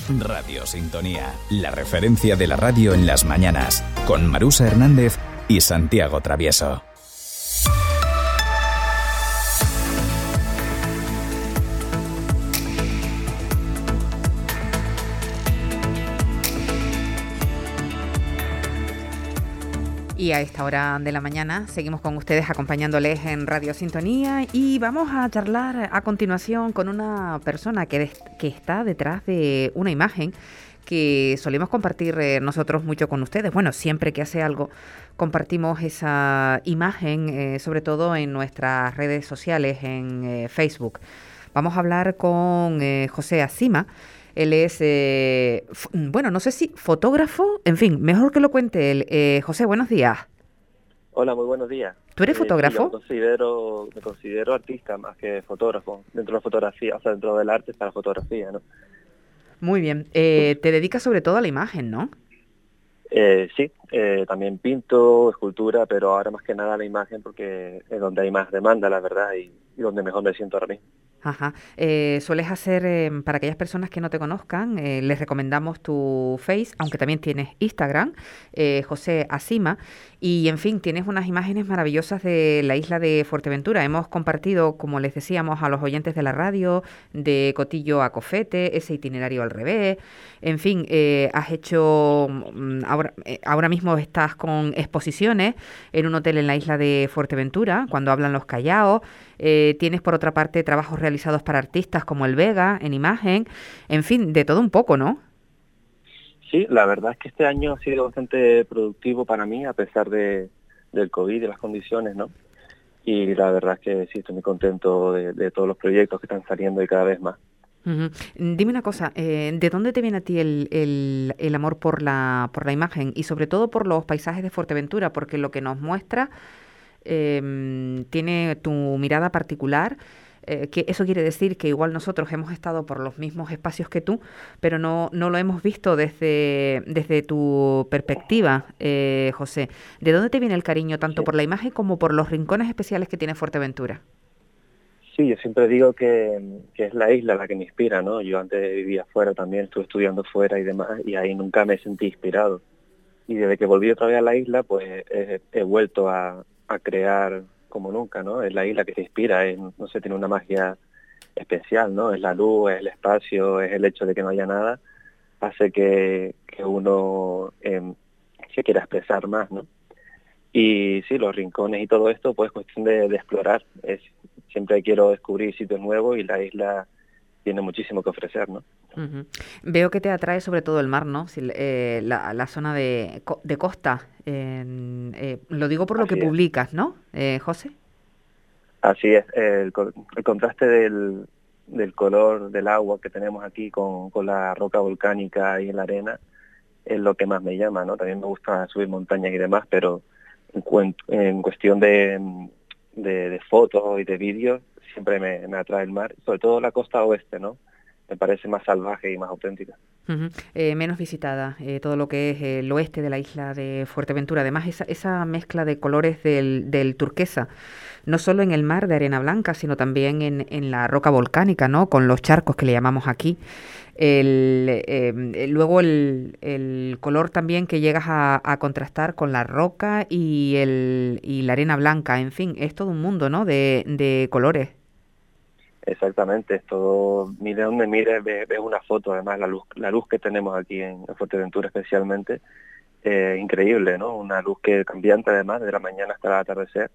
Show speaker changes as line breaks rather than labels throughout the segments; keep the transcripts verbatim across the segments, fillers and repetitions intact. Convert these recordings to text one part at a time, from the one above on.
Radio Sintonía, la referencia de la radio en las mañanas, con Marusa Hernández y Santiago Travieso.
Y a esta hora de la mañana seguimos con ustedes acompañándoles en Radio Sintonía y vamos a charlar a continuación con una persona que, des- que está detrás de una imagen que solemos compartir eh, nosotros mucho con ustedes. Bueno, siempre que hace algo compartimos esa imagen, eh, sobre todo en nuestras redes sociales, en eh, Facebook. Vamos a hablar con eh, José Acima. Él es, eh, f- bueno, no sé si fotógrafo, en fin, mejor que lo cuente él. Eh, José, buenos días.
Hola, muy buenos días.
¿Tú eres
Eh, sí,
fotógrafo?
yo me considero, me considero artista más que fotógrafo, dentro de la fotografía, o sea, dentro del arte está la fotografía, ¿no?
Muy bien. Eh, te dedicas sobre todo a la imagen, ¿no?
Eh, sí, eh, también pinto, escultura, pero ahora más que nada a la imagen porque es donde hay más demanda, la verdad, y, y donde mejor me siento ahora mismo.
Ajá. Eh, sueles hacer, eh, para aquellas personas que no te conozcan, eh, les recomendamos tu Face, aunque también tienes Instagram, eh, José Acima, y en fin, tienes unas imágenes maravillosas de la isla de Fuerteventura. Hemos compartido, como les decíamos a los oyentes de la radio, de Cotillo a Cofete, ese itinerario al revés. En fin, eh, has hecho, mm, ahora, eh, ahora mismo estás con exposiciones en un hotel en la isla de Fuerteventura, cuando hablan los callaos. Eh, tienes por otra parte trabajos realizados para artistas como el Vega, en imagen, en fin, de todo un poco, ¿no?
Sí, la verdad es que este año ha sido bastante productivo para mí, a pesar de, del COVID y de las condiciones, ¿no? Y la verdad es que sí, estoy muy contento de, de todos los proyectos que están saliendo y cada vez más.
Ujú. Dime una cosa, eh, ¿de dónde te viene a ti el, el, el amor por la, por la imagen y sobre todo por los paisajes de Fuerteventura? Porque lo que nos muestra eh, tiene tu mirada particular, eh, que eso quiere decir que igual nosotros hemos estado por los mismos espacios que tú, pero no, no lo hemos visto desde, desde tu perspectiva, eh, José. ¿De dónde te viene el cariño tanto
Sí.
por la imagen como por los rincones especiales que tiene Fuerteventura?
Sí, yo siempre digo que, que es la isla la que me inspira, ¿no? Yo antes vivía fuera también, estuve estudiando fuera y demás, y ahí nunca me sentí inspirado. Y desde que volví otra vez a la isla, pues he, he vuelto a, a crear como nunca, ¿no? Es la isla que te inspira, es, no sé, tiene una magia especial, ¿no? Es la luz, es el espacio, es el hecho de que no haya nada, hace que, que uno eh, se quiera expresar más, ¿no? Y sí, los rincones y todo esto, pues cuestión de, de explorar. Es, siempre quiero descubrir sitios nuevos y la isla tiene muchísimo que ofrecer, ¿no?
Ujú. Veo que te atrae sobre todo el mar, ¿no? Si, eh, la, la zona de, co- de costa. En- eh, lo digo por lo que
Así es,
publicas, ¿no, eh, José?
así es. El, co- el contraste del, del color del agua que tenemos aquí con, con la roca volcánica y la arena es lo que más me llama, ¿no? También me gusta subir montañas y demás, pero en, cuen- en cuestión de, de, de fotos y de vídeos siempre me, me atrae el mar, sobre todo la costa oeste, ¿no? Me parece más salvaje y más auténtica.
Ujú. Eh, menos visitada, eh, todo lo que es el oeste de la isla de Fuerteventura. Además, esa, esa mezcla de colores del, del turquesa, no solo en el mar de arena blanca, sino también en, en la roca volcánica, ¿no? Con los charcos que le llamamos aquí. El, eh, eh, luego el, el color también que llegas a, a contrastar con la roca y, el, y la arena blanca. En fin, es todo un mundo, ¿no? De, de colores.
Exactamente, es todo, mire donde mire, ves ve una foto, además la luz, la luz que tenemos aquí en, en Fuerteventura especialmente, eh, increíble, ¿no? Una luz que cambiante además, desde la mañana hasta el atardecer,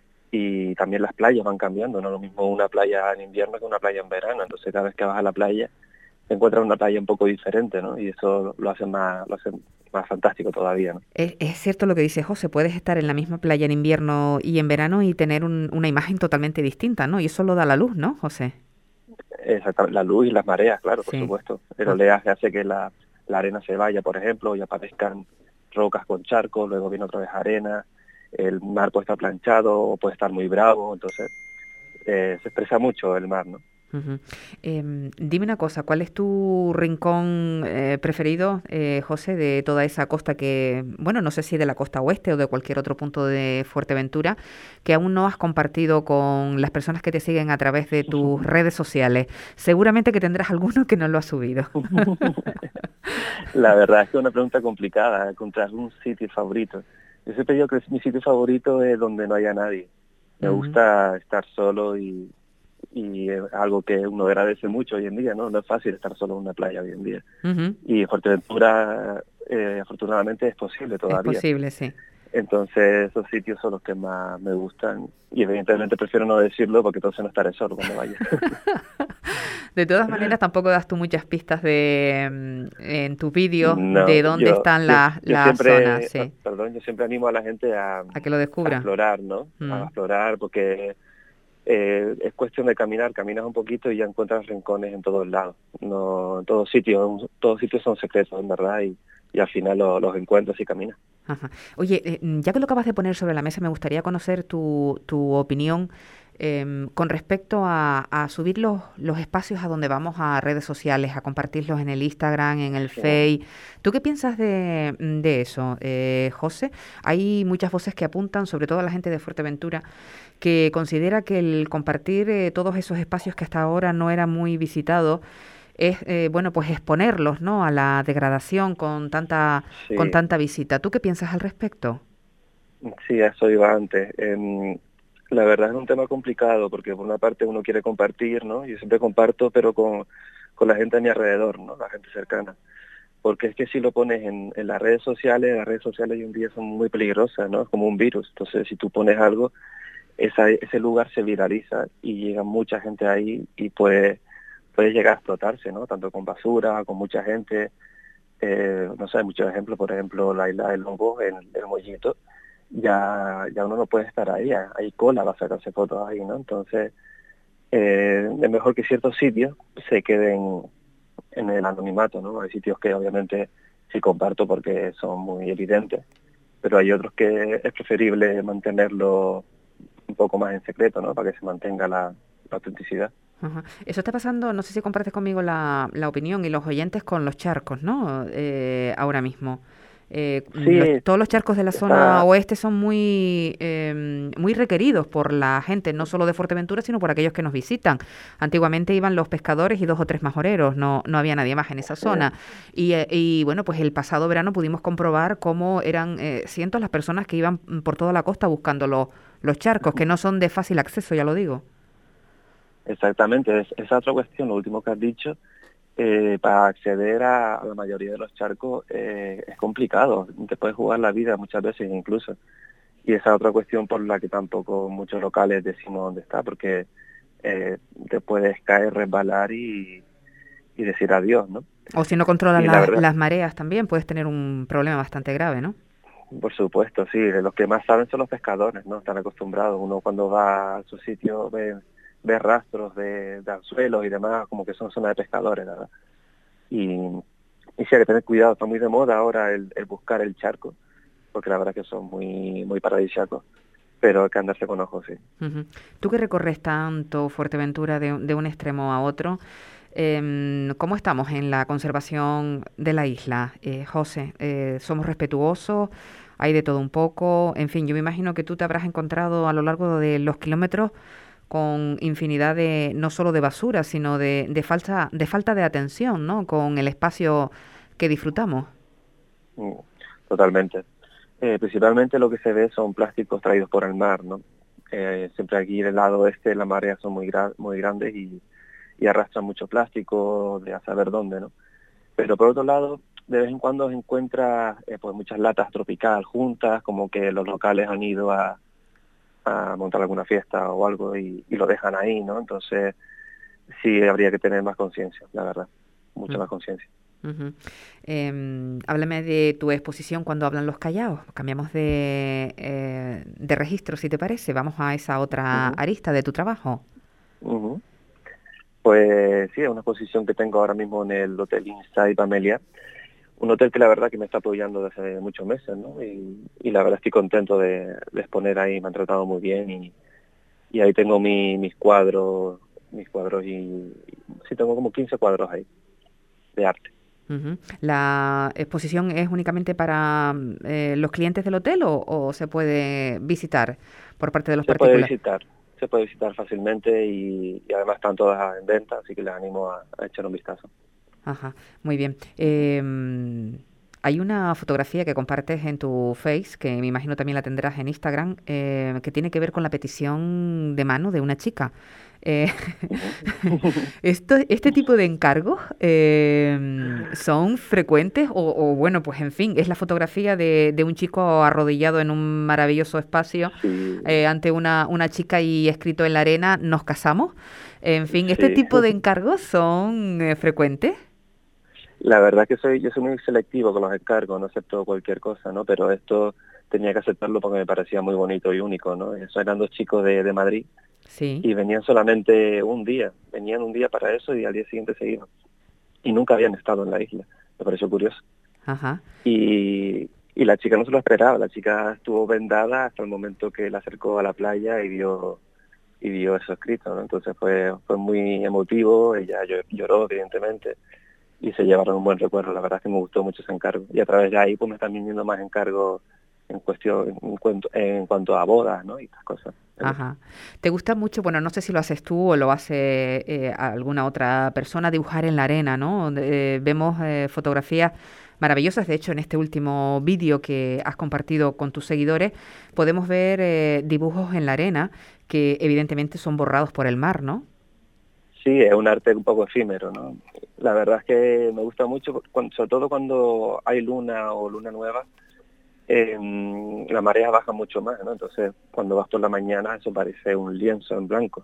y también las playas van cambiando, no lo mismo una playa en invierno que una playa en verano, entonces cada vez que vas a la playa te encuentras una playa un poco diferente, ¿no? Y eso lo hace más, lo hace más fantástico todavía, ¿no?
Es, es cierto lo que dice José, puedes estar en la misma playa en invierno y en verano y tener un- una imagen totalmente distinta, ¿no? Y eso lo da la luz, ¿no, José?
Exactamente, la luz y las mareas, claro, por
Sí.
supuesto. El
Ah.
oleaje hace que la, la arena se vaya, por ejemplo, y aparezcan rocas con charcos, luego viene otra vez arena, el mar puede estar planchado o puede estar muy bravo, entonces eh, se expresa mucho el mar, ¿no?
Ujú. Em, dime una cosa, ¿cuál es tu rincón eh, preferido, eh, José, de toda esa costa que, bueno, no sé si de la costa oeste o de cualquier otro punto de Fuerteventura, que aún no has compartido con las personas que te siguen a través de tus redes sociales? Seguramente que tendrás alguno que no lo has subido.
La verdad es que es una pregunta complicada, encontrar un sitio favorito. Yo siempre digo que mi sitio favorito es donde no haya nadie. Me
Ujú,
gusta estar solo y, y es algo que uno agradece mucho hoy en día, ¿no? No es fácil estar solo en una playa hoy en día.
ujú.
Y Fuerteventura, eh, afortunadamente, es posible
Es
todavía.
posible, sí.
Entonces esos sitios son los que más me gustan y evidentemente prefiero no decirlo porque entonces no estaré solo cuando vaya.
De todas maneras, tampoco das tú muchas pistas de mm, en tu vídeo
No,
de dónde
yo,
están
yo,
las
yo
las zonas,
siempre, per-
sí,
perdón, yo siempre animo a la gente a,
a que lo
a
descubra.
explorar, ¿no? A
Mm.
explorar porque eh, es cuestión de caminar, caminas un poquito y ya encuentras rincones en todos lados. No, en todos sitios, todos sitios son secretos, en verdad, y, y al final lo- los encuentras y caminas.
Ajá. Oye, eh, mm, ya que lo acabas de poner sobre la mesa, me gustaría conocer tu, tu opinión em, con respecto a, a subir los, los espacios a donde vamos a redes sociales, a compartirlos en el Instagram, en el
Sí.
Face. ¿Tú qué piensas de, mm, de eso, eh, José? Hay muchas voces que apuntan, sobre todo la gente de Fuerteventura, que considera que el compartir eh, todos esos espacios que hasta ahora no eran muy visitados es, eh, bueno, pues exponerlos, ¿no?, a la degradación con tanta, con
Sí,
tanta visita. ¿Tú qué piensas al respecto?
sí, a eso iba antes. Em, la verdad es un tema complicado porque por una parte uno quiere compartir, ¿no? Yo siempre comparto, pero con, con la gente a mi alrededor, ¿no? La gente cercana. Porque es que si lo pones en, en las redes sociales, las redes sociales hoy en día son muy peligrosas, ¿no? Es como un virus. Entonces, si tú pones algo, esa, ese lugar se viraliza y llega mucha gente ahí y puede, puede llegar a explotarse, ¿no? Tanto con basura, con mucha gente. Eh, no sé, hay muchos ejemplos, por ejemplo, la isla del Lobo, en el Mollito, ya, ya uno no puede estar ahí, hay cola para sacarse fotos ahí, ¿no? Entonces, eh, es mejor que ciertos sitios se queden en el anonimato, ¿no? Hay sitios que obviamente sí comparto porque son muy evidentes, pero hay otros que es preferible mantenerlo un poco más en secreto, ¿no? Para que se mantenga la, la autenticidad.
Ajá. Eso está pasando, no sé si compartes conmigo la, la opinión y los oyentes con los charcos, ¿no? Eh, ahora mismo. Eh, mm, los-
Sí,
todos los charcos de la zona
está,
oeste son muy, em, muy requeridos por la gente, no solo de Fuerteventura, sino por aquellos que nos visitan. Antiguamente iban los pescadores y dos o tres majoreros, no, no había nadie más en esa
sí,
zona. Y, eh, y, bueno, pues el pasado verano pudimos comprobar cómo eran eh, cientos las personas que iban mm, por toda la costa buscando los, los charcos, que no son de fácil acceso, ya lo digo.
exactamente, es, esa otra cuestión, lo último que has dicho, eh, para acceder a, a la mayoría de los charcos eh, es complicado, te puedes jugar la vida muchas veces incluso. Y esa otra cuestión por la que tampoco muchos locales decimos dónde está, porque eh, te puedes caer, resbalar y, y decir adiós, ¿no?
O si no controlas
Y la
las,
verdad,
las mareas también, puedes tener un problema bastante grave, ¿no?
por supuesto, sí, de los que más saben son los pescadores, ¿no? Están acostumbrados. Uno cuando va a su sitio ve, ve rastros de, de anzuelos y demás, como que son zonas de pescadores, la verdad. Y, y sí hay que tener cuidado, está muy de moda ahora el, el buscar el charco, porque la verdad que son muy, muy paradisíacos, pero hay que andarse con ojos, sí.
Ujú. Tú que recorres tanto Fuerteventura de, un- de un extremo a otro, em, ¿cómo estamos en la conservación de la isla, eh, José? Eh, ¿somos respetuosos? ¿Hay de todo un poco? En fin, yo me imagino que tú te habrás encontrado a lo largo de los kilómetros con infinidad de, no solo de basura, sino de, de falta, de falta de atención, ¿no? Con el espacio que disfrutamos.
Mm, totalmente. Eh, principalmente lo que se ve son plásticos traídos por el mar, ¿no? Eh, siempre aquí del lado este las mareas son muy gra- muy grandes y, y arrastran mucho plástico de a saber dónde, ¿no? Pero por otro lado, de vez en cuando se encuentra eh, pues muchas latas tropical juntas, como que los locales han ido a, a montar alguna fiesta o algo y, y lo dejan ahí, ¿no? Entonces sí habría que tener más conciencia, la verdad, mucha
Mm.
más conciencia.
Ujú. Em, háblame de tu exposición cuando hablan los callaos. Cambiamos de, eh, de registro, si te parece. Vamos a esa otra
Ujú,
arista de tu trabajo.
ujú. Pues sí, es una exposición que tengo ahora mismo en el Hotel Inside Amelia, un hotel que la verdad que me está apoyando desde muchos meses, ¿no? Y, y la verdad estoy contento de, de exponer ahí, me han tratado muy bien y, y ahí tengo mi, mis cuadros mis cuadros y sí tengo como quince cuadros ahí de arte.
Uh-huh. ¿La exposición es únicamente para eh, los clientes del hotel o, o se puede visitar por parte de los
Se puede
particulares?
visitar, se puede visitar fácilmente y, y además están todas en venta, así que les animo a, a echar un vistazo.
Ajá, muy bien. Eh, hay una fotografía que compartes en tu Face, que me imagino también la tendrás en Instagram, eh, que tiene que ver con la petición de mano de una chica. Eh, esto, ¿Este tipo de encargos eh, son frecuentes o, o, bueno, pues en fin, es la fotografía de, de un chico arrodillado en un maravilloso espacio
Sí,
eh, ante una, una chica y escrito en la arena, nos casamos? En fin, ¿este
sí.
tipo de encargos son eh, frecuentes?
La verdad que soy, yo soy muy selectivo con los encargos, no acepto cualquier cosa, ¿no? Pero esto tenía que aceptarlo porque me parecía muy bonito y único, ¿no? Eso eran dos chicos de, de Madrid
Sí.
y venían solamente un día, venían un día para eso y al día siguiente se iban. Y nunca habían estado en la isla, me pareció curioso.
Ajá.
Y, y la chica no se lo esperaba, la chica estuvo vendada hasta el momento que la acercó a la playa y vio y vio eso escrito, ¿no? Entonces fue, fue muy emotivo, ella lloró evidentemente y se llevaron un buen recuerdo. La verdad es que me gustó mucho ese encargo y a través de ahí pues me están viniendo más encargos en cuestión en cuanto, en cuanto a bodas, ¿no? Y estas cosas.
Ajá. ¿Te gusta mucho, bueno, no sé si lo haces tú o lo hace eh, alguna otra persona, dibujar en la arena, ¿no? Eh, vemos eh, fotografías maravillosas. De hecho, en este último vídeo que has compartido con tus seguidores, podemos ver eh, dibujos en la arena que evidentemente son borrados por el mar, ¿no?
Sí, es un arte un poco efímero, ¿no? La verdad es que me gusta mucho, cuando, sobre todo cuando hay luna o luna nueva, eh, la marea baja mucho más, ¿no? Entonces, cuando vas por la mañana, eso parece un lienzo en blanco.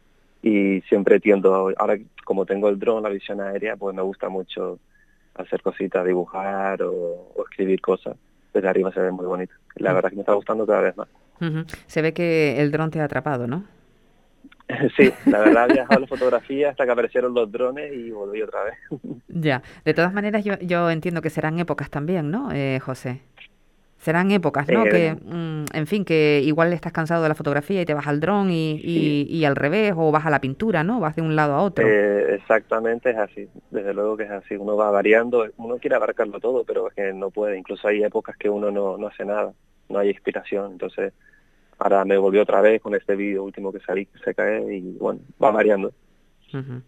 Y siempre tiendo, ahora como tengo el dron, la visión aérea, pues me gusta mucho hacer cositas, dibujar o, o escribir cosas. Desde arriba se ve muy bonito. La
Mm.
verdad es que me está gustando cada vez más.
Uh-huh. Se ve que el dron te ha atrapado, ¿no?
Sí, la verdad he viajado la fotografía hasta que aparecieron los drones y volví otra vez.
Ya. De todas maneras, yo, yo entiendo que serán épocas también, ¿no, eh, José? Serán épocas, ¿no? Que,
Eh,
mm, en fin, que igual estás cansado de la fotografía y te vas al dron y,
sí,
y, y al revés, o vas a la pintura, ¿no? Vas de un lado a otro.
eh, exactamente es así. Desde luego que es así. Uno va variando, uno quiere abarcarlo todo, pero es que no puede. Incluso hay épocas que uno no, no hace nada, no hay inspiración. Entonces, ahora me volví otra vez con este vídeo último que salí, que se cae y bueno, va variando.
Ujú.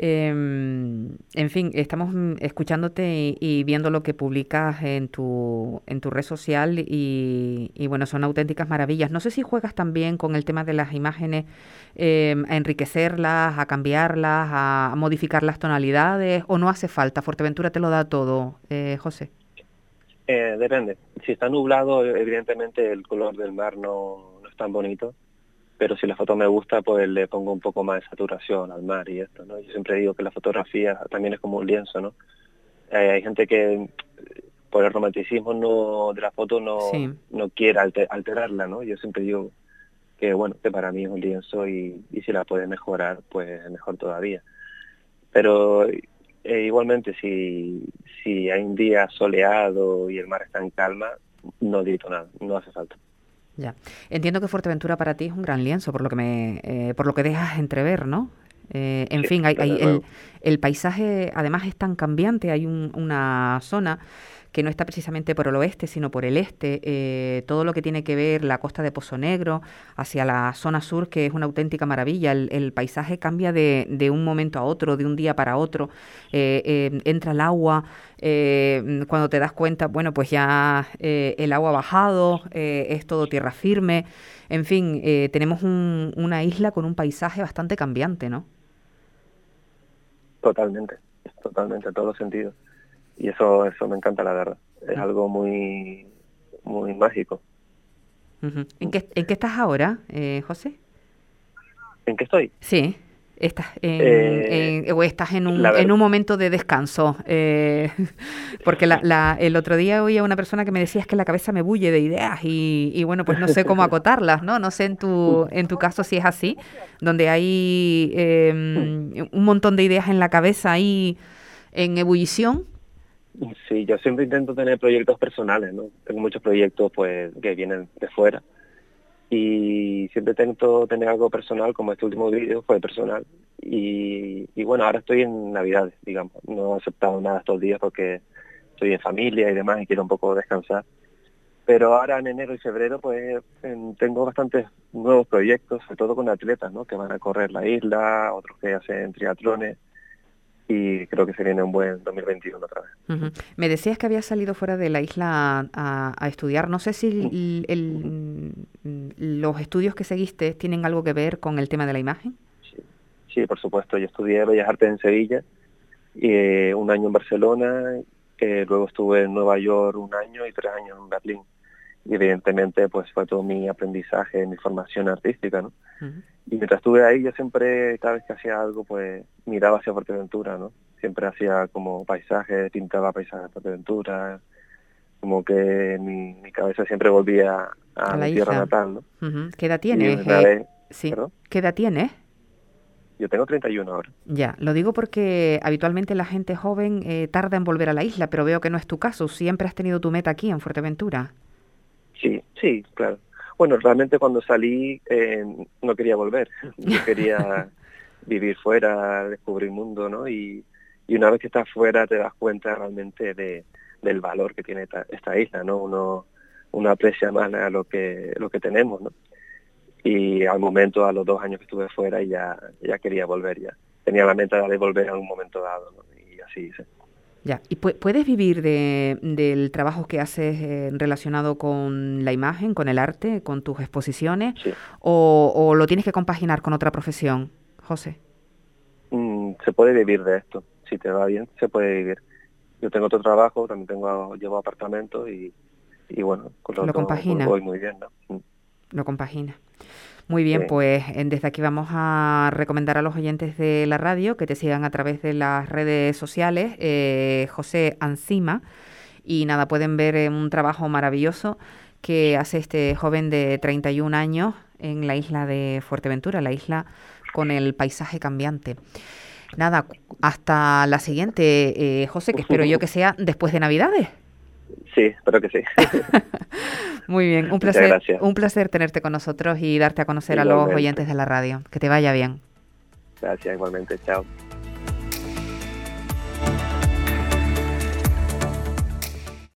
Em, en fin, estamos mm, escuchándote y, y viendo lo que publicas en tu, en tu red social y, y bueno, son auténticas maravillas. No sé si juegas también con el tema de las imágenes, em, a enriquecerlas, a cambiarlas, a, a modificar las tonalidades, o no hace falta. Fuerteventura te lo da todo, eh, José.
Eh, depende. Si está nublado, evidentemente el color del mar no, no es tan bonito. Pero si la foto me gusta, pues le pongo un poco más de saturación al mar y esto, ¿no? Yo siempre digo que la fotografía también es como un lienzo, ¿no? Eh, hay gente que por el romanticismo no de la foto no,
Sí.
no quiere alter, alterarla, ¿no? Yo siempre digo que, bueno, que para mí es un lienzo y, y si la puede mejorar, pues mejor todavía. Pero eh, igualmente, si, si hay un día soleado y el mar está en calma, no grito nada, no hace falta.
Ya. Entiendo que Fuerteventura para ti es un gran lienzo, por lo que me, eh, por lo que dejas entrever, ¿no? Eh, en
Sí,
fin, hay, hay
desde
el,
luego.
el paisaje además es tan cambiante, hay un- una zona que no está precisamente por el oeste, sino por el este, eh, todo lo que tiene que ver la costa de Pozo Negro hacia la zona sur, que es una auténtica maravilla, el, el paisaje cambia de, de un momento a otro, de un día para otro, eh, eh, entra el agua, eh, cuando te das cuenta, bueno, pues ya eh, el agua ha bajado, eh, es todo tierra firme, en fin, eh, tenemos un- una isla con un paisaje bastante cambiante, ¿no?
Totalmente, totalmente, en todos los sentidos. Y eso eso me encanta, la verdad. Es algo muy muy mágico.
Ujú. ¿En qué, en qué estás ahora, eh, José?
¿En qué estoy?
Sí, estás en,
Eh,
en- o estás en
la
un, en
verdad,
un momento de descanso, eh, porque la, la- el otro día oí a una persona que me decía es que la cabeza me bulle de ideas y, y bueno, pues no sé cómo acotarlas, ¿no? No sé en tu, en tu caso si es así, donde hay eh, un montón de ideas en la cabeza ahí en ebullición.
sí, yo siempre intento tener proyectos personales, ¿no? Tengo muchos proyectos pues que vienen de fuera y siempre intento tener algo personal, como este último vídeo fue personal. Y, y bueno, ahora estoy en Navidades, digamos. No he aceptado nada estos días porque estoy en familia y demás y quiero un poco descansar. Pero ahora en enero y febrero pues en, tengo bastantes nuevos proyectos, sobre todo con atletas, ¿no? Que van a correr la isla, otros que hacen triatlones, y creo que se viene un buen dos mil veintiuno otra vez.
Uh-huh. Me decías que habías salido fuera de la isla a, a, a estudiar. No sé si el, el, el, los estudios que seguiste tienen algo que ver con el tema de la imagen.
Sí, sí, por supuesto. Yo estudié Bellas Artes en Sevilla, y, eh, un año en Barcelona, eh, luego estuve en Nueva York un año y tres años en Berlín. Y evidentemente pues fue todo mi aprendizaje, mi formación artística, ¿no? Uh-huh. Y mientras estuve ahí yo siempre, cada vez que hacía algo, pues miraba hacia Fuerteventura, ¿no? Siempre hacía como paisajes, pintaba paisajes de Fuerteventura, como que mi, mi cabeza siempre volvía a, a, a mi tierra natal, ¿no?
Uh-huh. ¿Qué edad tienes?
Eh, vez,
sí. ¿Qué edad tienes?
Yo tengo treinta y uno ahora.
Ya, lo digo porque habitualmente la gente joven eh, tarda en volver a la isla, pero veo que no es tu caso. Siempre has tenido tu meta aquí en Fuerteventura.
Sí, sí, claro. Bueno, realmente cuando salí eh, no quería volver. Yo quería vivir fuera, descubrir mundo, ¿no? Y, y una vez que estás fuera te das cuenta realmente de, del valor que tiene esta, esta isla, ¿no? Uno, uno aprecia más a lo que lo que tenemos, ¿no? Y al momento, a los dos años que estuve fuera, ya ya quería volver ya. Tenía la meta de volver en un momento dado, ¿no? Y así hice.
Ya, ¿y pu- puedes vivir de, del trabajo que haces eh, relacionado con la imagen, con el arte, con tus exposiciones?
Sí.
O, ¿O lo tienes que compaginar con otra profesión, José?
Mm, se puede vivir de esto. Si te va bien, se puede vivir. Yo tengo otro trabajo, también tengo llevo apartamentos y, y bueno, con lo,
lo compagina.
Voy muy bien, ¿no? Mm.
Lo compagina. Muy bien,
sí.
Pues desde aquí vamos a recomendar a los oyentes de la radio que te sigan a través de las redes sociales, eh, José Ancima, y nada, pueden ver eh, un trabajo maravilloso que hace este joven de treinta y un años en la isla de Fuerteventura, la isla con el paisaje cambiante. Nada, hasta la siguiente, eh, José, que espero yo que sea después de Navidades.
Sí, espero que sí.
Muy bien, un placer, un placer tenerte con nosotros y darte a conocer igualmente a los oyentes de la radio. Que te vaya bien.
Gracias, igualmente. Chao.